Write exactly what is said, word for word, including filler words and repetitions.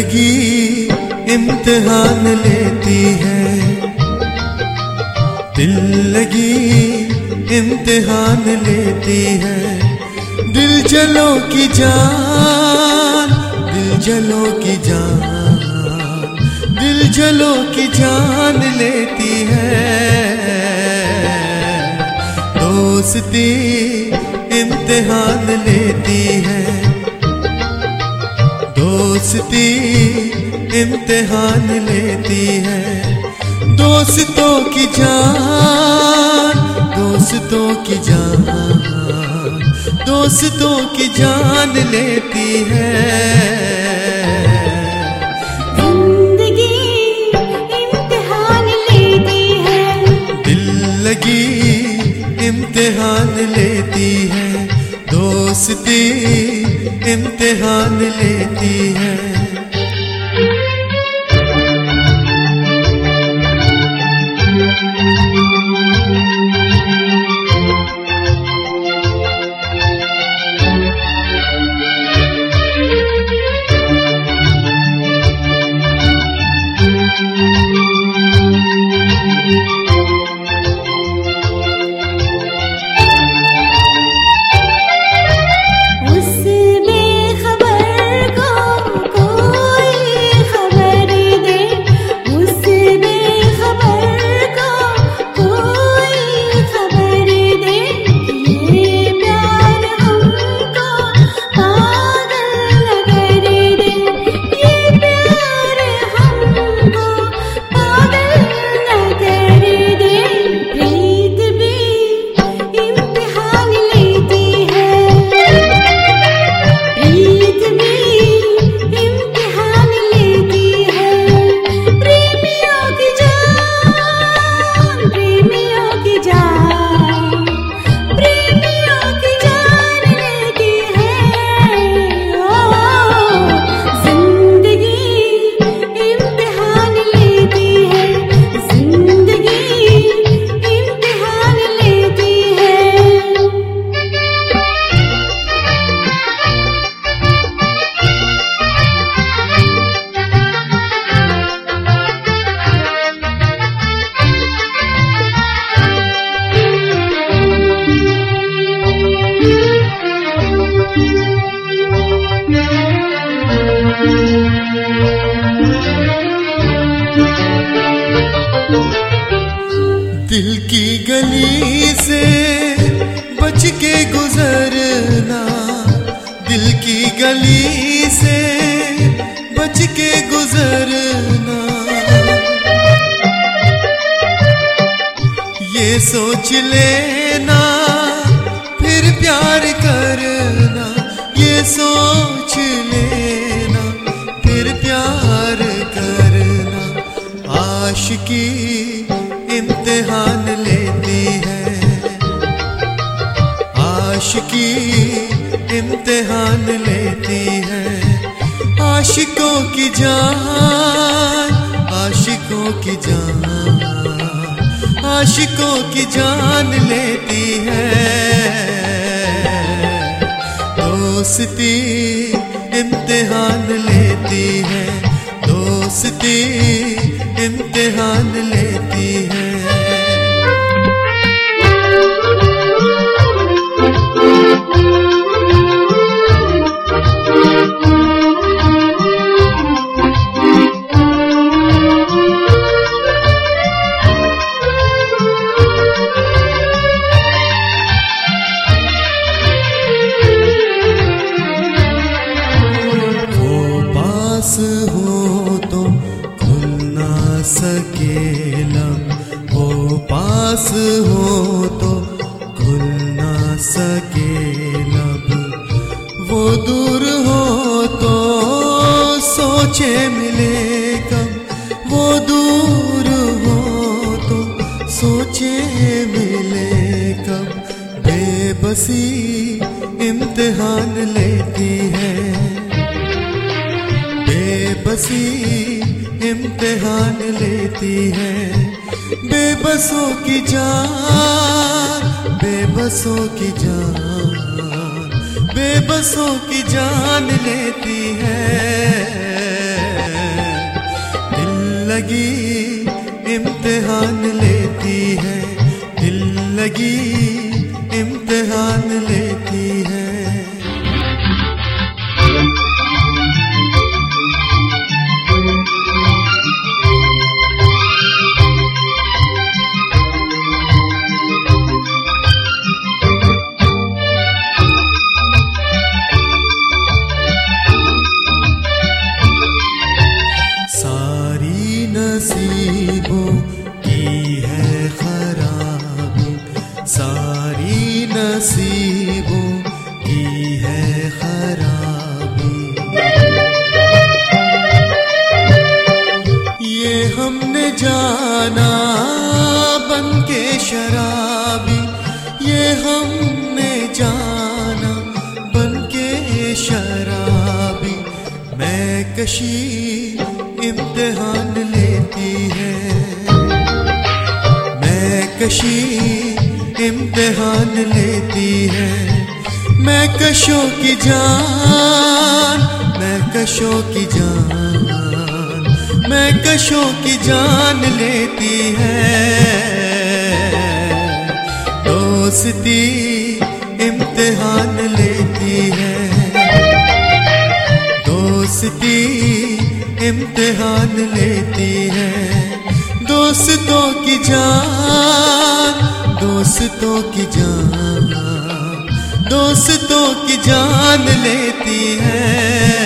जिंदगी इम्तिहान लेती है, दिल लगी इम्तिहान लेती है। दिल जलो की जान, दिल जलो की जान, दिल जलो की जान लेती है। दोस्ती इम्तिहान लेती है, दोस्ती इम्तिहान लेती है। दोस्तों की जान, दोस्तों की जान, दोस्तों की जान लेती है। जिंदगी इम्तिहान लेती है, दिल लगी इम्तिहान लेती है। दोस्ती इम्तिहान लेती है। दिल की गली से बच के गुजरना, दिल की गली से बच के गुजरना। ये सोच लेना फिर प्यार करना, ये सोच लेना फिर प्यार करना। आशिकी इम्तिहान लेती है, आशिकी इम्तिहान लेती है। आशिकों की जान, आशिकों की जान, आशिकों की जान लेती है। दोस्ती इम्तिहान लेती है, दोस्ती इम्तिहान लेती है। हो तो खुल ना सके लब, वो पास हो तो खुल ना सके लब। वो दूर हो तो सोचे मिले कब, वो दूर हो तो सोचे मिले कब। बेबसी इम्तिहान लेती है, बेबसी इम्तिहान लेती है। बेबसों की जान, बेबसों की जान, बेबसों की जान लेती है। लगी इम्तिहान लेती है, दिल लगी इम्तिहान लेती है। सारी नसीबों की है खराबी, सारी नसीबों की है खराबी। ये हमने जाना बन के शराबी, ये हमने जाना बन के शराबी। मैं कशी इम्तिहान लेती है, मैं कशी इम्तिहान लेती है। मैं कशों की जान, मैं कशों की जान, मैं कशों की जान लेती है। दोस्ती इम्तिहान लेती है, दोस्ती इम्तिहान लेती है। दोस्तों की जान, दोस्तों की जान, दोस्तों की जान लेती है।